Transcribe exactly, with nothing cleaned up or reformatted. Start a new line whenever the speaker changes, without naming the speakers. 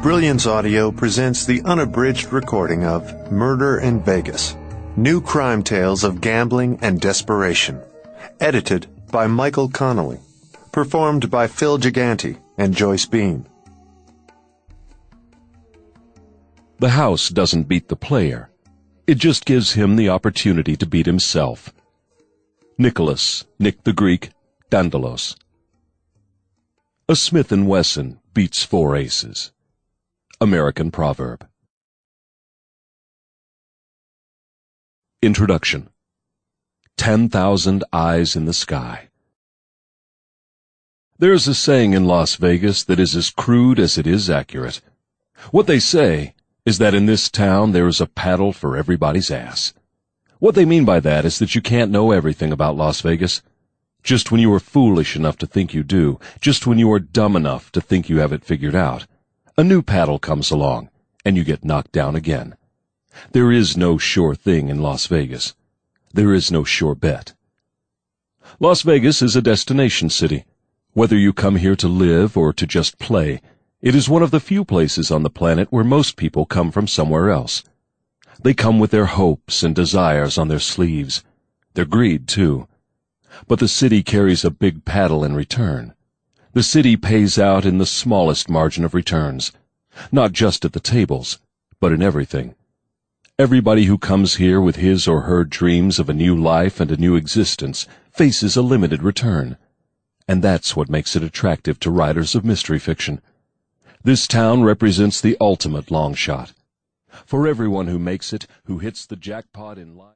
Brilliance Audio presents the unabridged recording of Murder in Vegas, New Crime Tales of Gambling and Desperation, edited by Michael Connolly, performed by Phil Gigante and Joyce Bean.
The house doesn't beat the player. It just gives him the opportunity to beat himself. Nicholas, Nick the Greek, Dandalos. A Smith and Wesson beats four aces. American proverb. Introduction. Ten thousand eyes in the sky. There's a saying in Las Vegas that is as crude as it is accurate. What they say is that in this town there is a paddle for everybody's ass. What they mean by that is that you can't know everything about Las Vegas. Just when you are foolish enough to think you do, just when you are dumb enough to think you have it figured out, a new paddle comes along, and you get knocked down again. There is no sure thing in Las Vegas. There is no sure bet. Las Vegas is a destination city. Whether you come here to live or to just play, it is one of the few places on the planet where most people come from somewhere else. They come with their hopes and desires on their sleeves, their greed too. But the city carries a big paddle in return. The city pays out in the smallest margin of returns, not just at the tables, but in everything. Everybody who comes here with his or her dreams of a new life and a new existence faces a limited return. And that's what makes it attractive to writers of mystery fiction. This town represents the ultimate long shot. For everyone who makes it, who hits the jackpot in life.